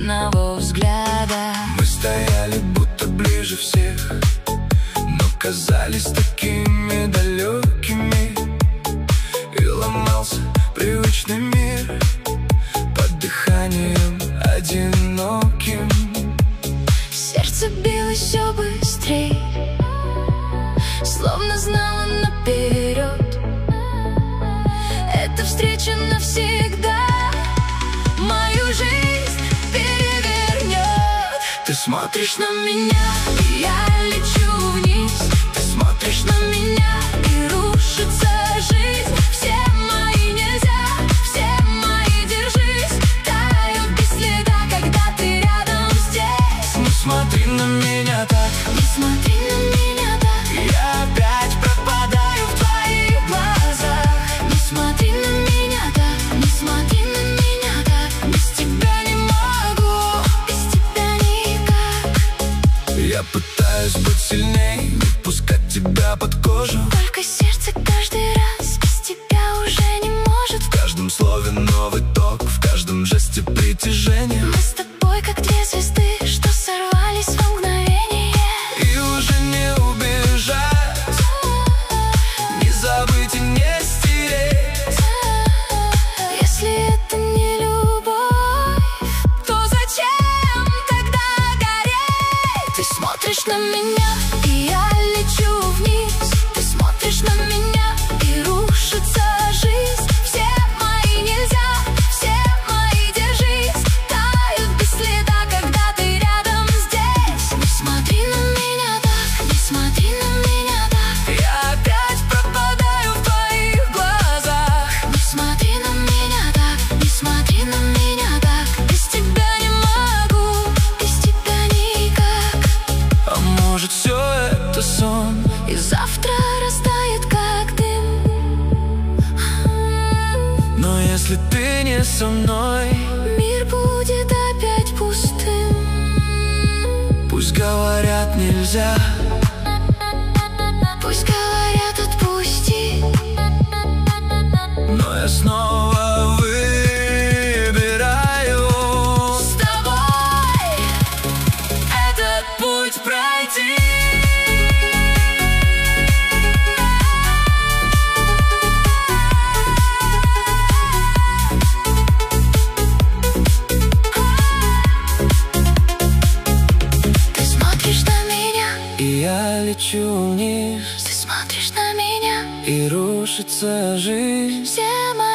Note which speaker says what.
Speaker 1: одного взгляда.
Speaker 2: Мы стояли будто ближе всех, но казались такими далекими. И ломался привычный мир под дыханием одиноким.
Speaker 1: Сердце билось все быстрей, словно знало наперед: эта встреча навсегда мою жизнь перевернет.
Speaker 2: Ты смотришь
Speaker 1: На меня, и я лечу вниз.
Speaker 2: Ты смотришь
Speaker 1: На меня, и рушится жизнь. Все мои нельзя, все мои держись, тают без следа, когда ты рядом здесь.
Speaker 2: Не смотри на меня так,
Speaker 1: Не смотри на меня так,
Speaker 2: я опять пропадаю в твоих глазах.
Speaker 1: не смотри на меня так, не смотри на меня так. Без тебя не могу, без тебя никак.
Speaker 2: Я пытаюсь быть сильней, не пускать тебя под кожу.
Speaker 1: Только сердце каждый раз без тебя уже не может.
Speaker 2: В каждом слове новый ток, в каждом жесте притяжение.
Speaker 1: Мы с тобой как две звезды, что сорвались во мгновение.
Speaker 2: И уже не убежать, не забыть и не стереть.
Speaker 1: Если это не любовь, то зачем тогда гореть? Ты смотришь на меня, и я лечу вниз. Ты смотришь на меня, и рушится жизнь. Все мои нельзя, все мои держись, тают без следа, когда ты рядом здесь. Не смотри на меня так, не смотри на меня так.
Speaker 2: Я опять пропадаю в твоих глазах.
Speaker 1: Не смотри на меня так, не смотри на меня так. Без тебя не могу, без тебя никак.
Speaker 2: А может, все это сон?
Speaker 1: И завтра растает как дым.
Speaker 2: Но если ты не со мной,
Speaker 1: Мир будет опять пустым.
Speaker 2: пусть говорят нельзя,
Speaker 1: Пусть говорят отпусти,
Speaker 2: но я снова выбираю
Speaker 1: с тобой этот путь пройти. Ты смотришь на меня,
Speaker 2: и я лечу вниз,
Speaker 1: ты смотришь на меня.
Speaker 2: и рушится жизнь.
Speaker 1: Все мои